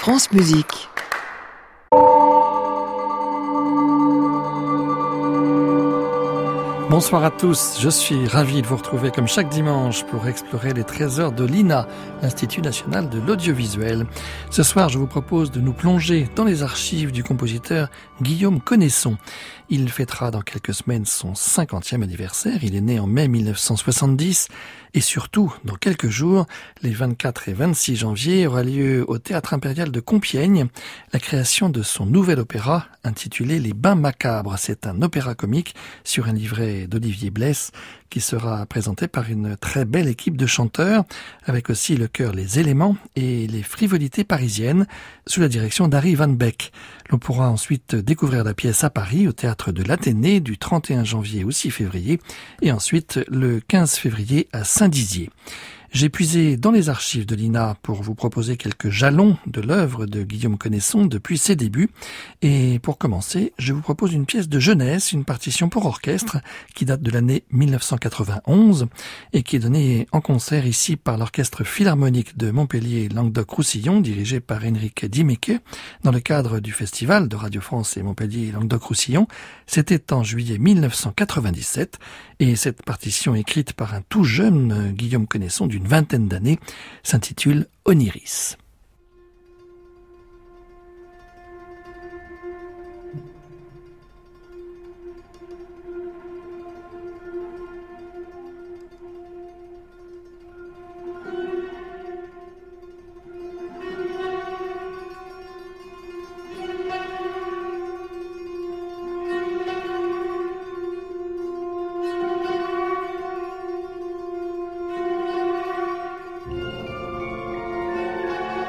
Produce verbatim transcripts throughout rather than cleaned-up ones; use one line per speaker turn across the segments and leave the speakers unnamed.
France Musique.
Bonsoir à tous, je suis ravi de vous retrouver comme chaque dimanche pour explorer les trésors de l'I N A, l'Institut National de l'Audiovisuel. Ce soir, je vous propose de nous plonger dans les archives du compositeur Guillaume Connaisson. Il fêtera dans quelques semaines son cinquantième anniversaire, il est né en mai mille neuf cent soixante-dix et surtout, dans quelques jours, les vingt-quatre et vingt-six janvier, aura lieu au Théâtre Impérial de Compiègne la création de son nouvel opéra intitulé Les Bains Macabres. C'est un opéra comique sur un livret d'Olivier Blesse qui sera présenté par une très belle équipe de chanteurs avec aussi le chœur Les Éléments et les Frivolités parisiennes sous la direction d'Harry Van Beck. L'on pourra ensuite découvrir la pièce à Paris au théâtre de l'Athénée du trente et un janvier au six février et ensuite le quinze février à Saint-Dizier. J'ai puisé dans les archives de l'I N A pour vous proposer quelques jalons de l'œuvre de Guillaume Connaisson depuis ses débuts. Et pour commencer, je vous propose une pièce de jeunesse, une partition pour orchestre qui date de l'année mille neuf cent quatre-vingt-onze et qui est donnée en concert ici par l'Orchestre Philharmonique de Montpellier Languedoc-Roussillon, dirigé par Henrik Diemeke, dans le cadre du festival de Radio France et Montpellier Languedoc-Roussillon. C'était en juillet mille neuf cent quatre-vingt-dix-sept et cette partition écrite par un tout jeune Guillaume Connaisson d'une vingtaine d'années s'intitule Oniris.
Thank you.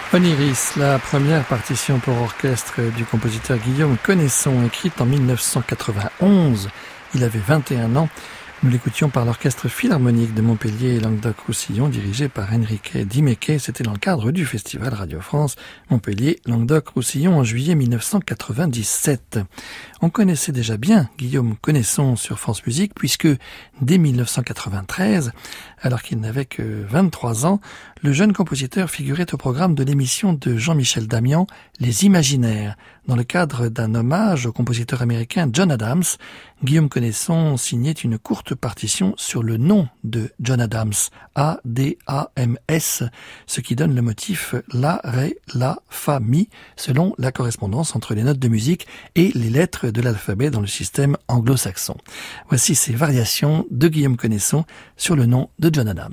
Oniris, la première partition pour orchestre du compositeur Guillaume Connaisson, écrite en mille neuf cent quatre-vingt-onze. Il avait vingt et un ans. Nous l'écoutions par l'Orchestre Philharmonique de Montpellier et Languedoc-Roussillon, dirigé par Enrique Dimeke. C'était dans le cadre du Festival Radio France Montpellier Languedoc-Roussillon en juillet mille neuf cent quatre-vingt-dix-sept. On connaissait déjà bien Guillaume Connaisson sur France Musique, puisque dès mille neuf cent quatre-vingt-treize, alors qu'il n'avait que vingt-trois ans, le jeune compositeur figurait au programme de l'émission de Jean-Michel Damian, Les Imaginaires. Dans le cadre d'un hommage au compositeur américain John Adams, Guillaume Connaisson signait une courte partition sur le nom de John Adams, A D A M S, ce qui donne le motif La, Ré, La, Fa, Mi, selon la correspondance entre les notes de musique et les lettres de l'alphabet dans le système anglo-saxon. Voici ces variations de Guillaume Connaisson sur le nom de John Adams.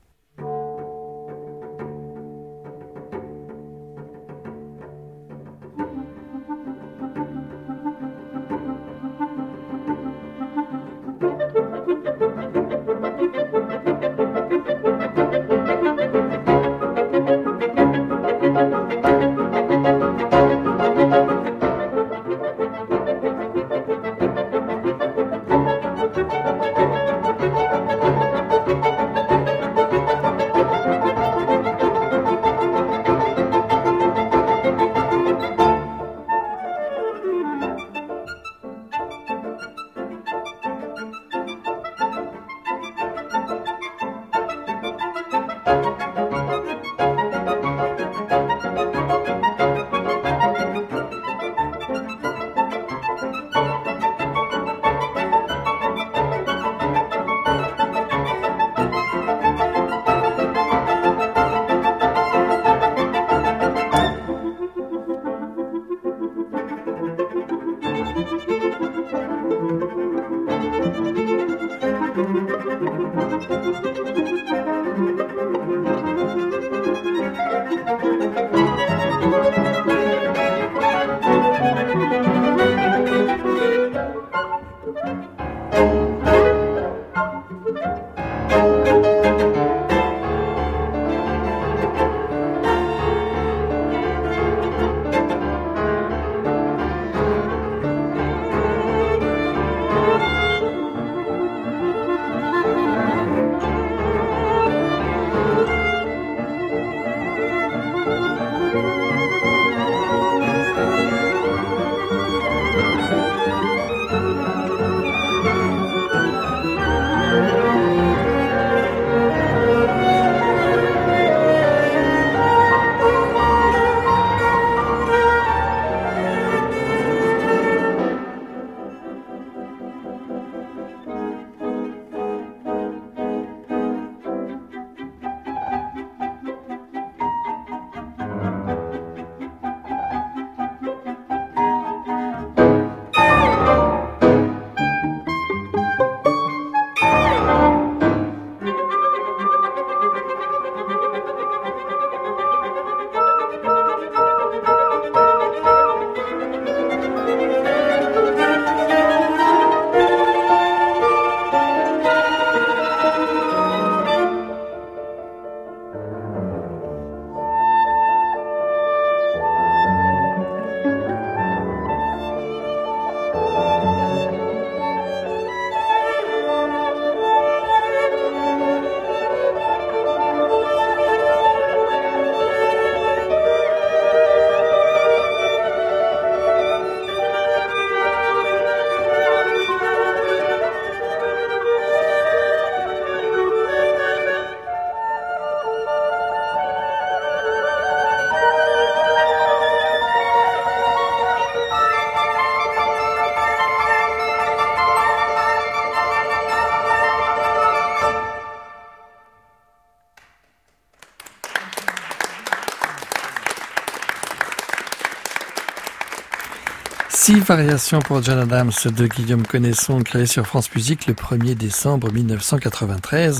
Six variations pour John Adams de Guillaume Connaisson, créé sur France Musique le premier décembre mille neuf cent quatre-vingt-treize.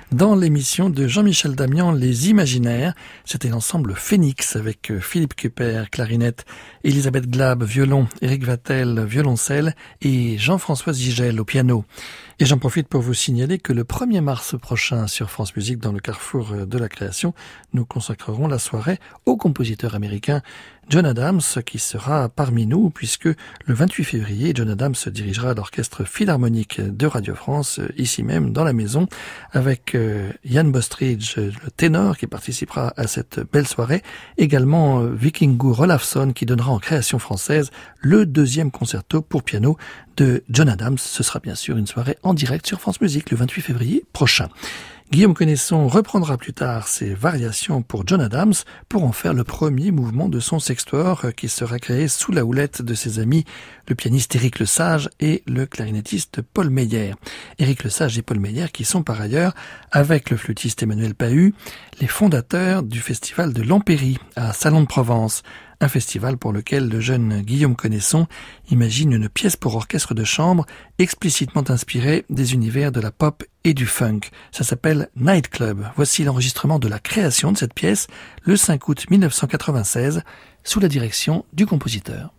dans l'émission de Jean-Michel Damian, Les Imaginaires. C'était l'ensemble Phoenix avec Philippe Cooper, clarinette, Elisabeth Glab, violon, Éric Vatel, violoncelle et Jean-François Zigel au piano. Et j'en profite pour vous signaler que le premier mars prochain sur France Musique, dans le carrefour de la création, nous consacrerons la soirée au compositeur américain John Adams, qui sera parmi nous, puisque le vingt-huit février, John Adams se dirigera à l'Orchestre Philharmonique de Radio France, ici même dans la maison, avec euh, Ian Bostridge, le ténor, qui participera à cette belle soirée. Également euh, Vikingur Olafsson, qui donnera en création française le deuxième concerto pour piano de John Adams. Ce sera bien sûr une soirée en direct sur France Musique le vingt-huit février prochain. Guillaume Connaisson reprendra plus tard ses variations pour John Adams pour en faire le premier mouvement de son sextoire qui sera créé sous la houlette de ses amis, le pianiste Éric Lesage et le clarinettiste Paul Meyer. Éric Lesage et Paul Meyer qui sont par ailleurs, avec le flûtiste Emmanuel Pahu, les fondateurs du festival de l'Empéry à Salon de Provence. Un festival pour lequel le jeune Guillaume Connaisson imagine une pièce pour orchestre de chambre explicitement inspirée des univers de la pop et du funk. Ça s'appelle Night Club. Voici l'enregistrement de la création de cette pièce le cinq août mille neuf cent quatre-vingt-seize sous la direction du compositeur.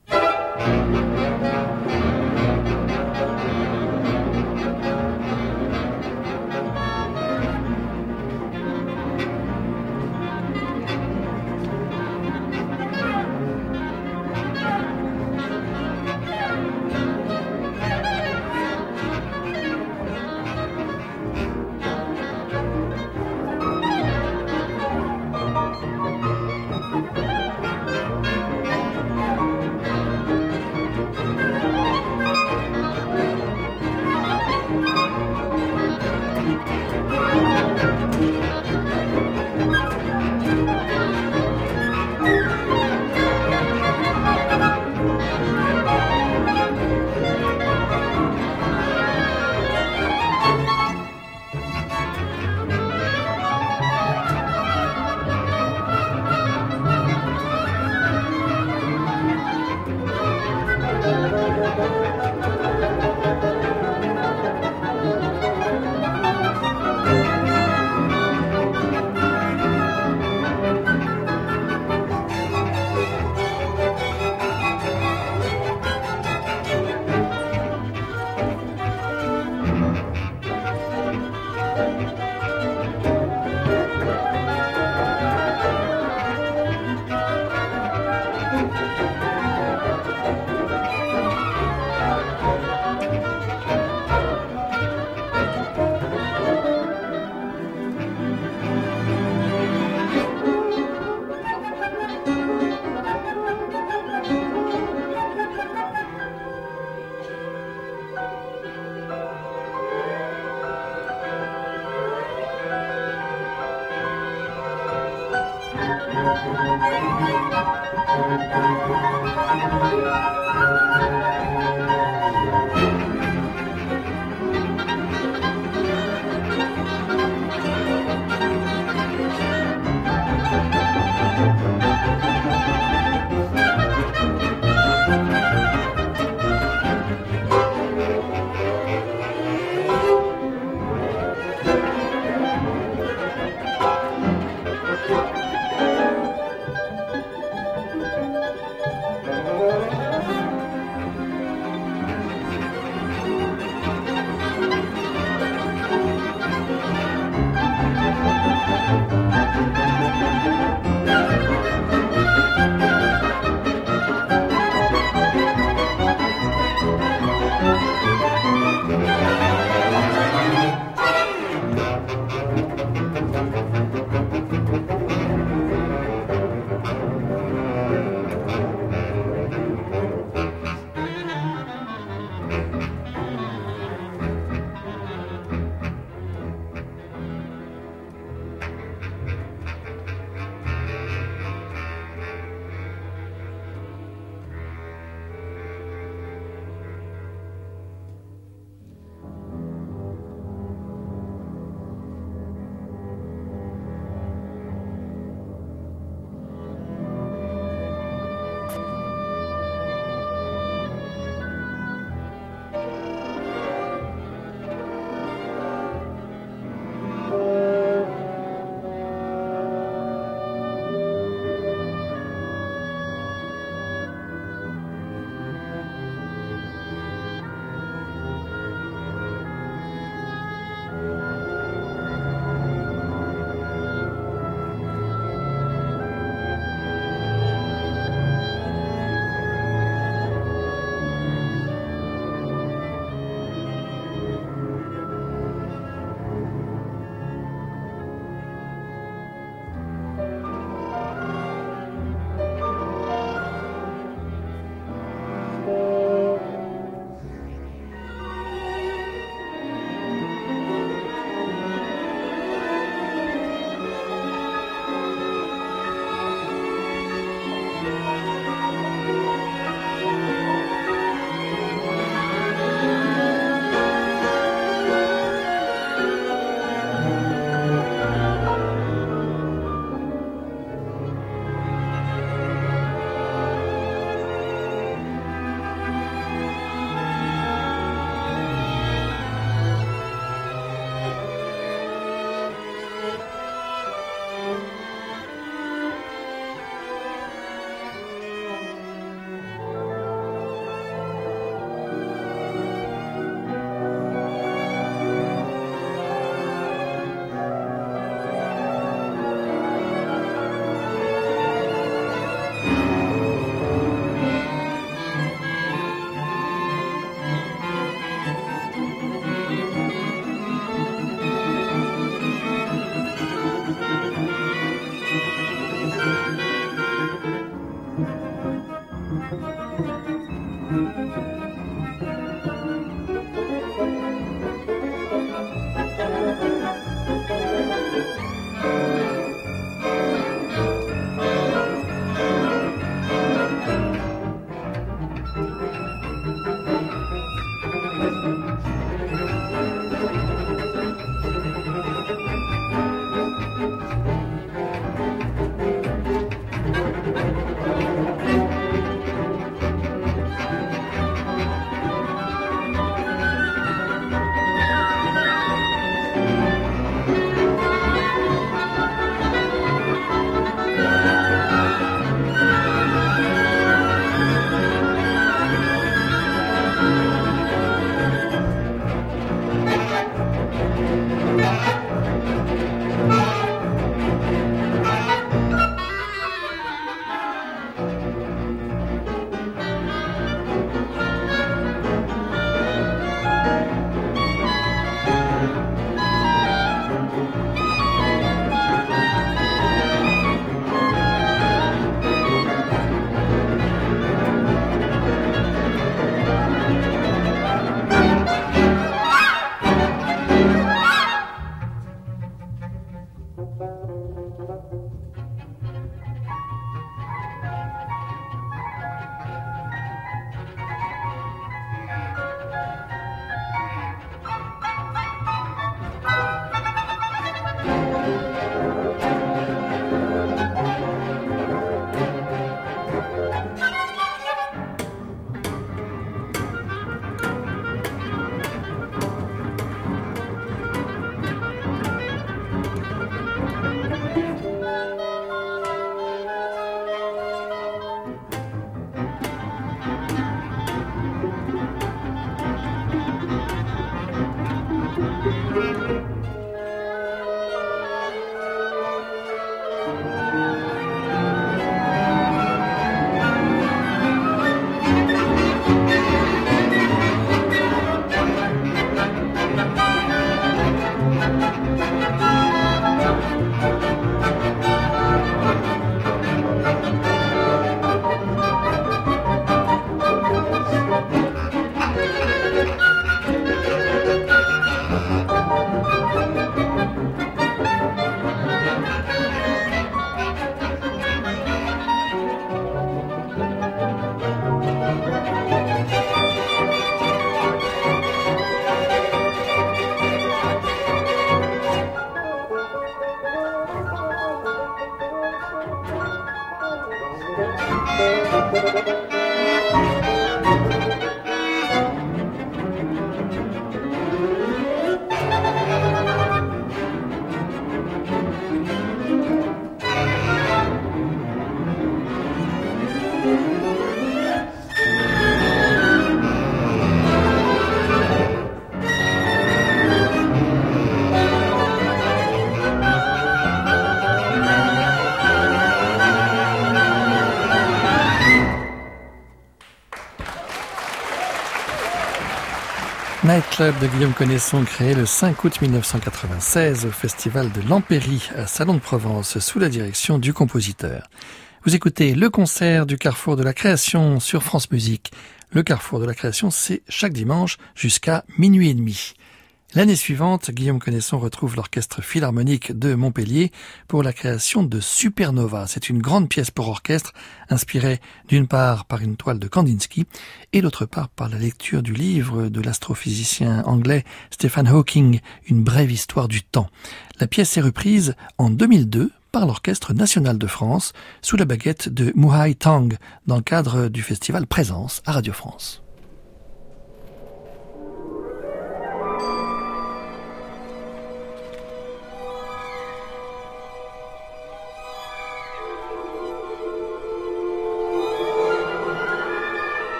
Nightclub de Guillaume Connaisson, créé le cinq août mille neuf cent quatre-vingt-seize au festival de l'Empéry à Salon de Provence sous la direction du compositeur. Vous écoutez le concert du Carrefour de la Création sur France Musique. Le Carrefour de la Création, c'est chaque dimanche jusqu'à minuit et demi. L'année suivante, Guillaume Connaisson retrouve l'Orchestre Philharmonique de Montpellier pour la création de Supernova. C'est une grande pièce pour orchestre, inspirée d'une part par une toile de Kandinsky et d'autre part par la lecture du livre de l'astrophysicien anglais Stephen Hawking, Une brève histoire du temps. La pièce est reprise en deux mille deux par l'Orchestre national de France sous la baguette de Muhai Tang dans le cadre du festival Présence à Radio France.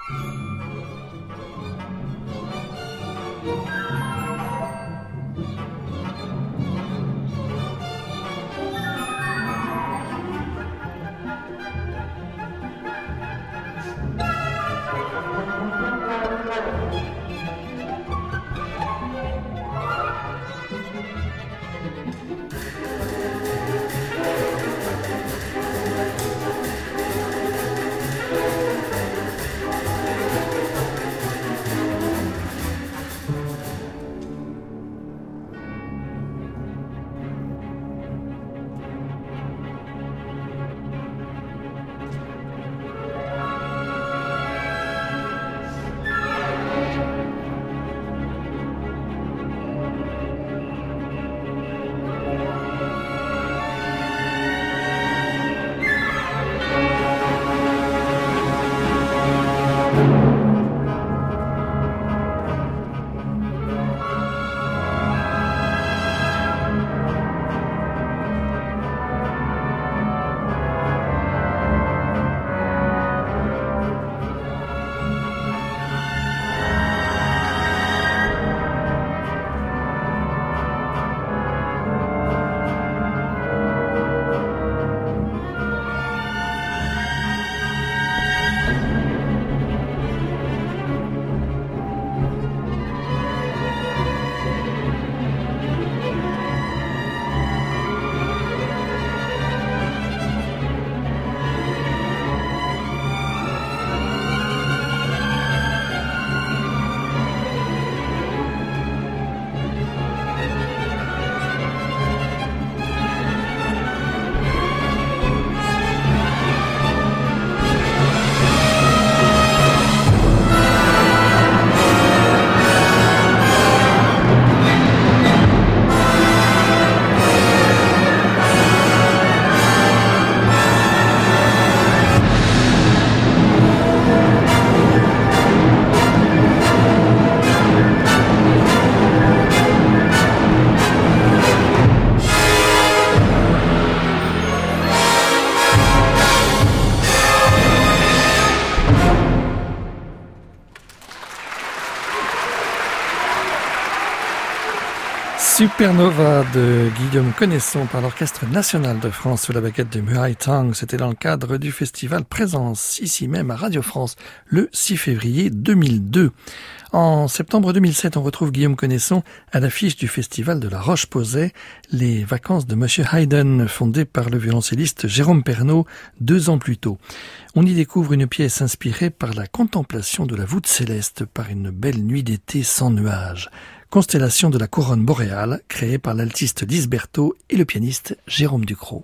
Supernova de Guillaume Connaisson par l'Orchestre National de France sous la baguette de Muay Thang. C'était dans le cadre du festival Présence, ici même à Radio France, le six février deux mille deux. En septembre deux mille sept, on retrouve Guillaume Connaisson à l'affiche du festival de la Roche-Posay, les vacances de Monsieur Haydn, fondé par le violoncelliste Jérôme Pernaut deux ans plus tôt. On y découvre une pièce inspirée par la contemplation de la voûte céleste par une belle nuit d'été sans nuages. Constellation de la couronne boréale, créée par l'altiste Lise Berthaud et le pianiste Jérôme Ducrot.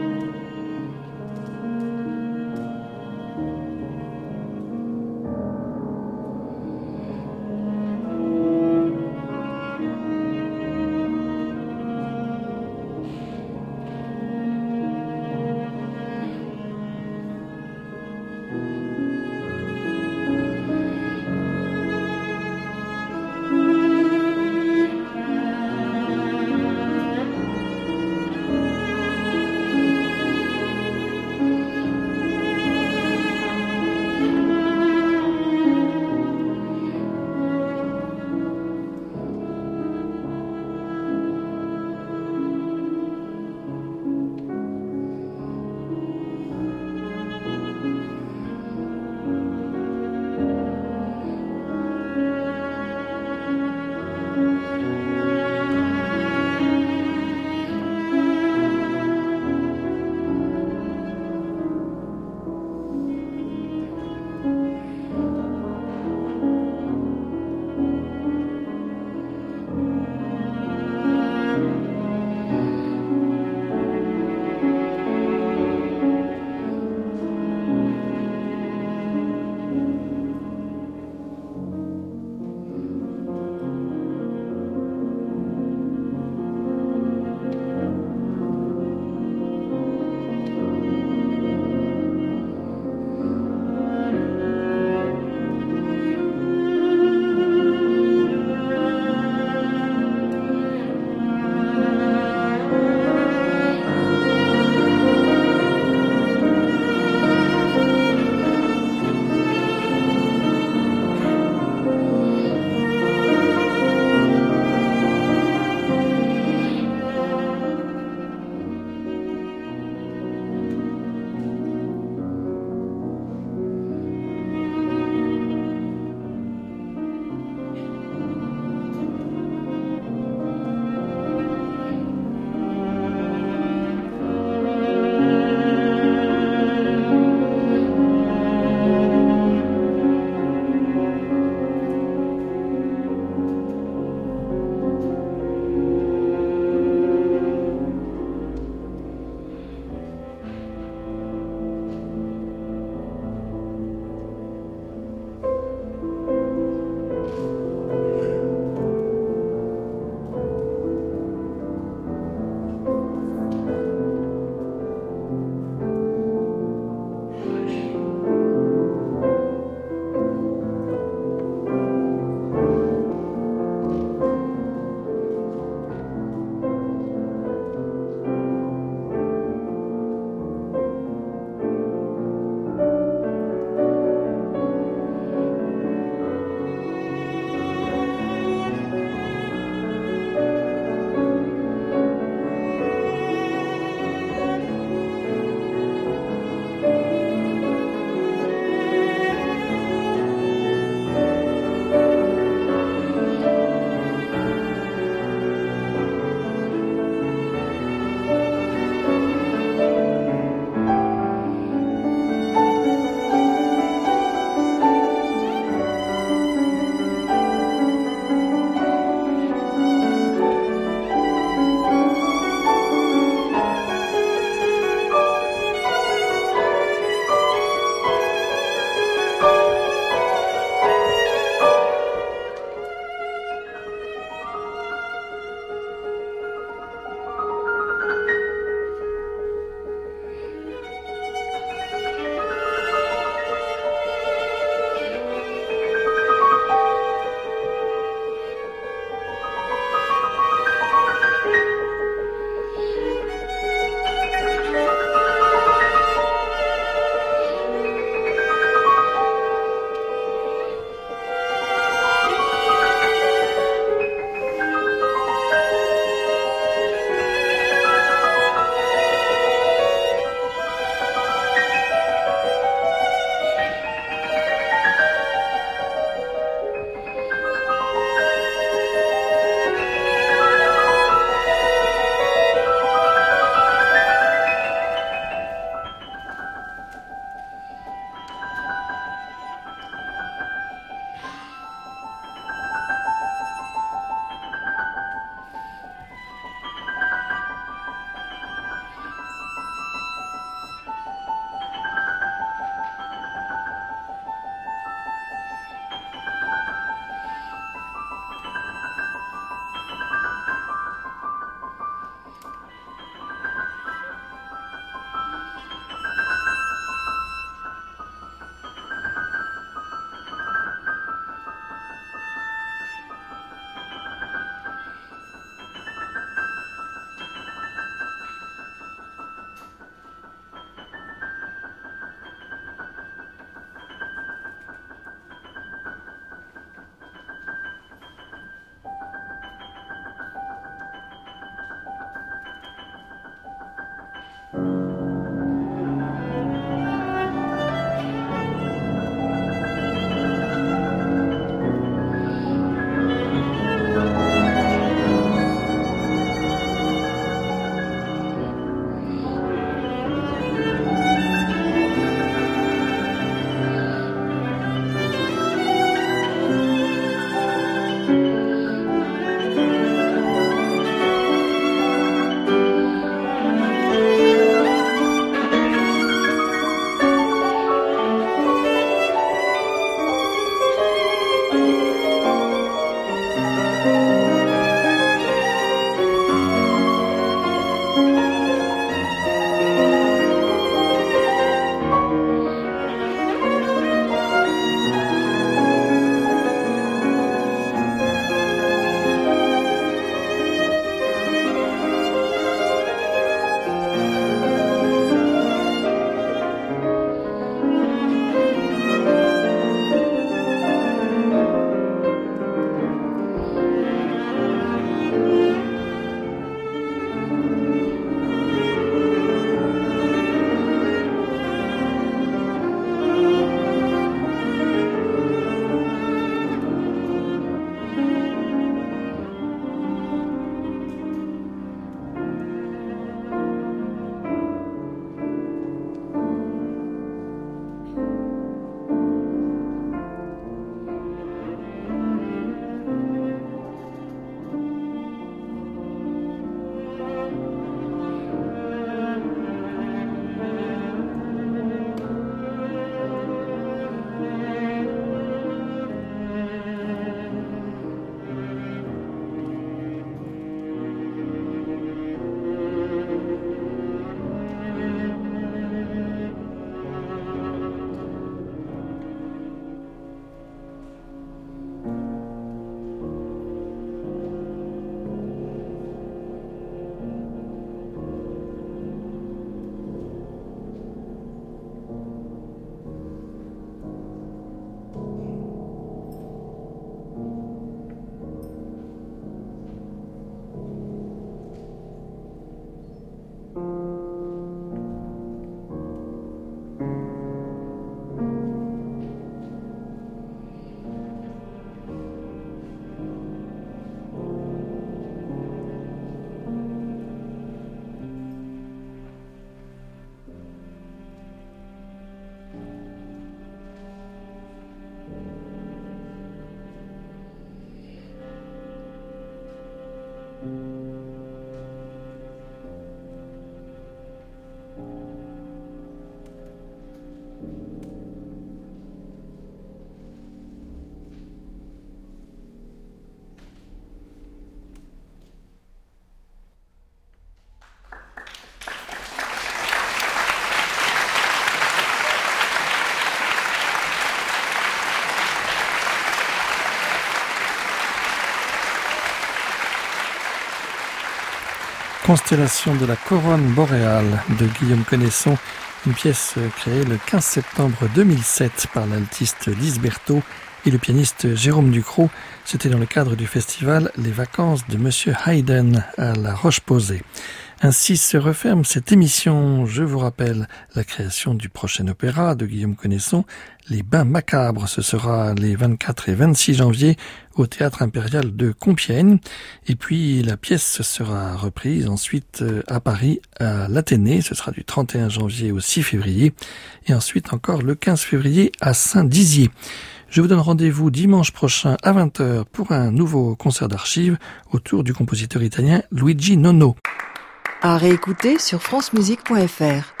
Constellation de la couronne boréale de Guillaume Connaisson, une pièce créée le quinze septembre deux mille sept par l'altiste Lise Berthaud et le pianiste Jérôme Ducrot. C'était dans le cadre du festival Les Vacances de Monsieur Haydn à La Roche-Posay. Ainsi se referme cette émission. Je vous rappelle la création du prochain opéra de Guillaume Connaisson, Les Bains Macabres. Ce sera les vingt-quatre et vingt-six janvier au Théâtre Impérial de Compiègne. Et puis la pièce sera reprise ensuite à Paris, à l'Athénée. Ce sera du trente et un janvier au six février. Et ensuite encore le quinze février à Saint-Dizier. Je vous donne rendez-vous dimanche prochain à vingt heures pour un nouveau concert d'archives autour du compositeur italien Luigi Nono.
À réécouter sur francemusique point f r.